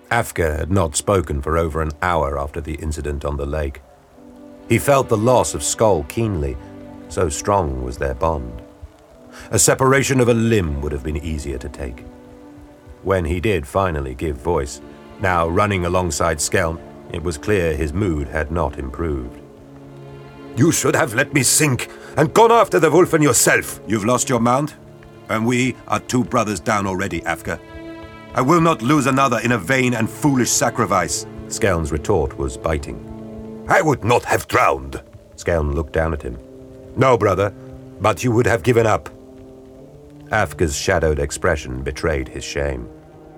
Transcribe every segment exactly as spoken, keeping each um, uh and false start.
Afka had not spoken for over an hour after the incident on the lake. He felt the loss of Skoll keenly, so strong was their bond. A separation of a limb would have been easier to take. When he did finally give voice, now running alongside Skell, it was clear his mood had not improved. You should have let me sink and gone after the Wulfen yourself. You've lost your mount, and we are two brothers down already, Afka. I will not lose another in a vain and foolish sacrifice. Skelln's retort was biting. I would not have drowned. Skelln looked down at him. No, brother, but you would have given up. Afka's shadowed expression betrayed his shame.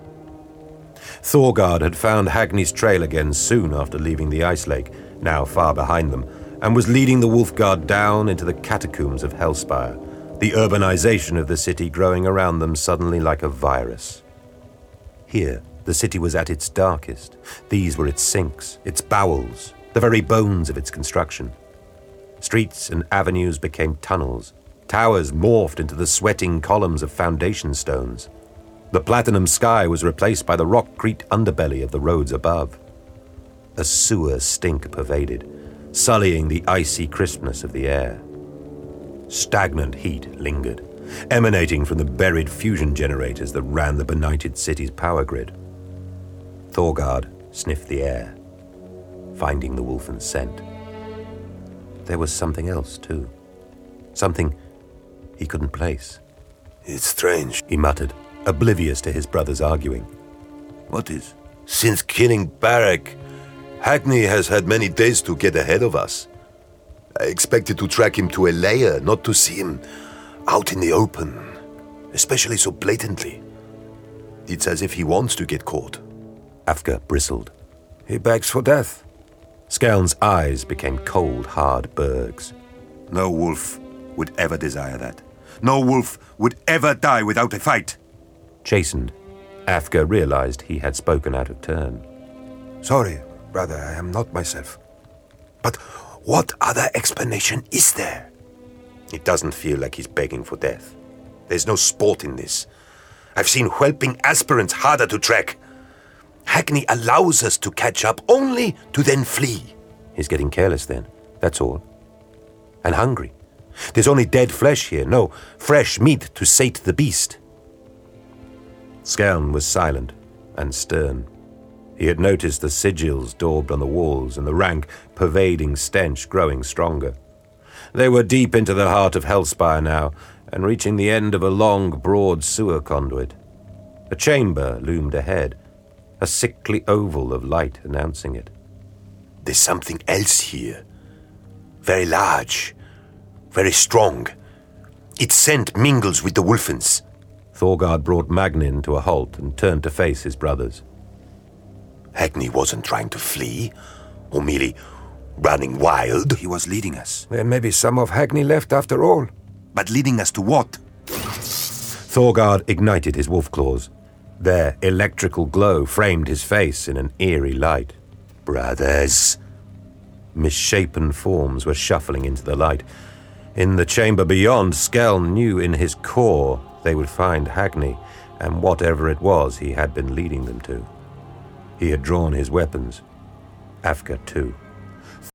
Thorgard had found Hagni's trail again soon after leaving the ice lake, now far behind them, and was leading the Wolfguard down into the catacombs of Hellspire, the urbanization of the city growing around them suddenly like a virus. Here, the city was at its darkest. These were its sinks, its bowels, the very bones of its construction. Streets and avenues became tunnels. Towers morphed into the sweating columns of foundation stones. The platinum sky was replaced by the rock-crete underbelly of the roads above. A sewer stink pervaded, sullying the icy crispness of the air. Stagnant heat lingered, emanating from the buried fusion generators that ran the benighted city's power grid. Thorgard sniffed the air, finding the Wulfen's scent. There was something else, too. Something he couldn't place. It's strange, he muttered, oblivious to his brother's arguing. What is? Since killing Barak, Hagni has had many days to get ahead of us. I expected to track him to a lair, not to see him out in the open, especially so blatantly. It's as if he wants to get caught. Afka bristled. He begs for death. Skelln's eyes became cold, hard bergs. No wolf would ever desire that. No wolf would ever die without a fight. Chastened, Afka realized he had spoken out of turn. Sorry, brother, I am not myself. But what other explanation is there? It doesn't feel like he's begging for death. There's no sport in this. I've seen whelping aspirants harder to track. Hagni allows us to catch up only to then flee. He's getting careless then, that's all. And hungry. There's only dead flesh here, no fresh meat to sate the beast. Skelln was silent and stern. He had noticed the sigils daubed on the walls and the rank, pervading stench growing stronger. They were deep into the heart of Hellspire now, and reaching the end of a long, broad sewer conduit. A chamber loomed ahead, a sickly oval of light announcing it. There's something else here. Very large, very strong. Its scent mingles with the Wulfen's. Thorgard brought Magnin to a halt and turned to face his brothers. Hagni wasn't trying to flee, or merely running wild. He was leading us. There may be some of Hagni left after all. But leading us to what? Thorgard ignited his wolf claws. Their electrical glow framed his face in an eerie light. Brothers. Misshapen forms were shuffling into the light. In the chamber beyond, Skelln knew in his core they would find Hagni and whatever it was he had been leading them to. He had drawn his weapons. Afka too.